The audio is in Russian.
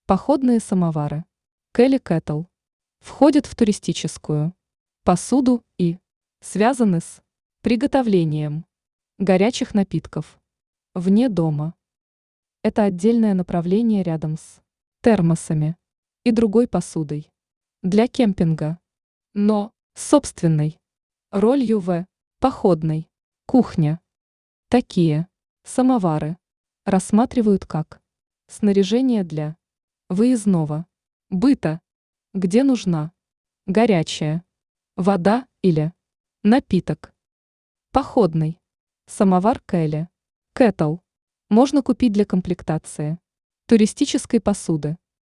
Походные самовары. Келли Кеттл. Входят в туристическую посуду и связаны с приготовлением горячих напитков вне дома. Это отдельное направление рядом с термосами и другой посудой для кемпинга, но с собственной ролью в походной кухне. Такие самовары рассматривают как снаряжение для выездного быта, где нужна горячая вода или напиток. Походный самовар Келли Кеттл можно купить для комплектации туристической посуды